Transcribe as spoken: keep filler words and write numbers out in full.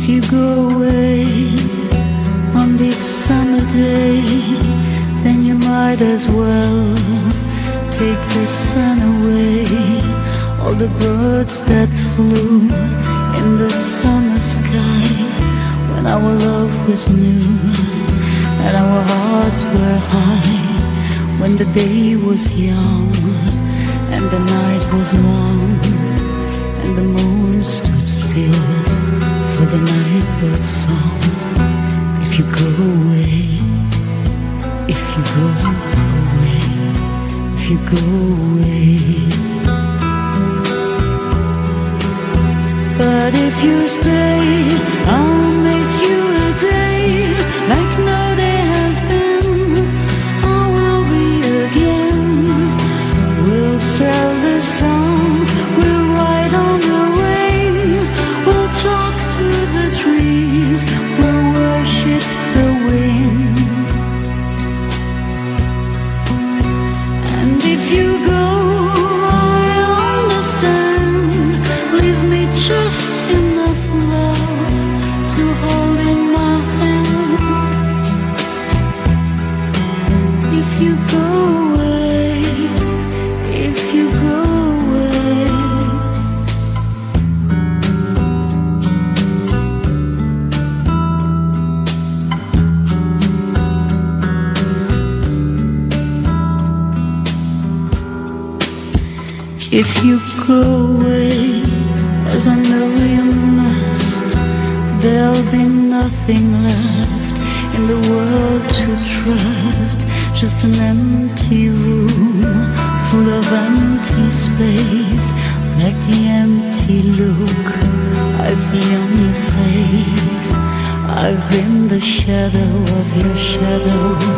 If you go away on this summer day, then you might as well take the sun away. All the birds that flew in the summer sky, when our love was new and our hearts were high, when the day was young and the night was long, and the moon stood still for the nightbird's song. If you go away, if you go away, if you go away. But if you stay, I'll make you a day like no day has been. I will be again. We'll sail the sun, we'll ride on the rain, we'll talk to the trees, we'll worship the wind. And if you go, I'll understand. Leave me just enough love to hold in my hand. If you go away, if you go away. If you go away, as I know you must, there'll be nothing left in the world to trust. Just an empty room full of empty space, like the empty look I see on your face. I've been the shadow of your shadow